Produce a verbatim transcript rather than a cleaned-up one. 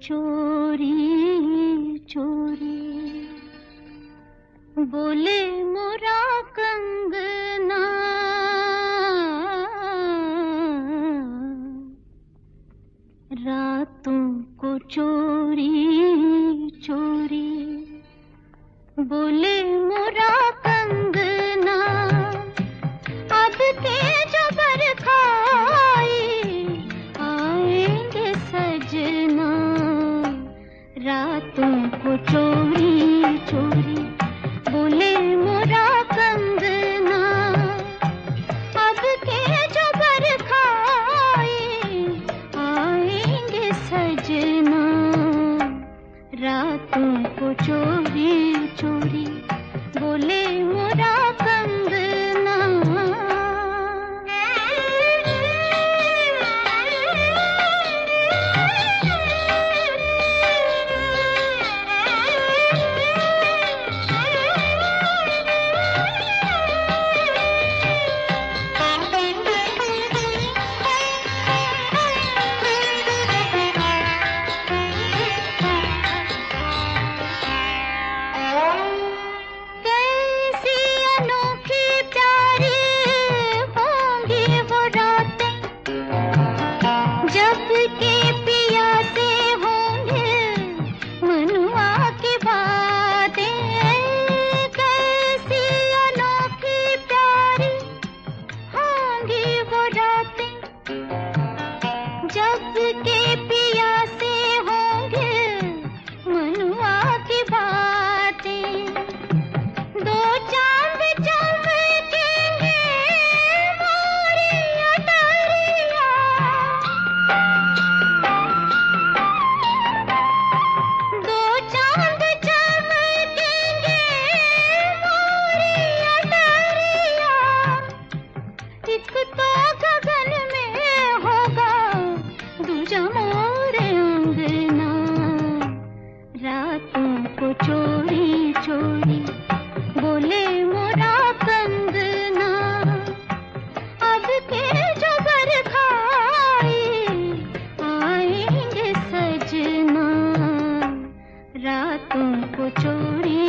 चोरी चोरी बोले मोरा कंगना, रातों को चोरी चोरी बोले मोरा कंगना, अब के जबर खाए आएंगे सजना, रातों को चोरी चोरी बोले मोरा कंगना, अब के जबर खाए आएंगे सजना, रातों को चोरी चोरी बोले मोरा कंगना। जब के पिया से होंगे मनुआ की बातें, दो चांद चमकेंगे मोरी अटरिया, दो चांद चमकेंगे मोरी अटरिया, एक तो गगन में होगा दूजा मोरे अंगना, रातों को चोरी चोरी बोले मोरा कंगना, अब के जबर खाए आएंगे सजना, रातों को चोरी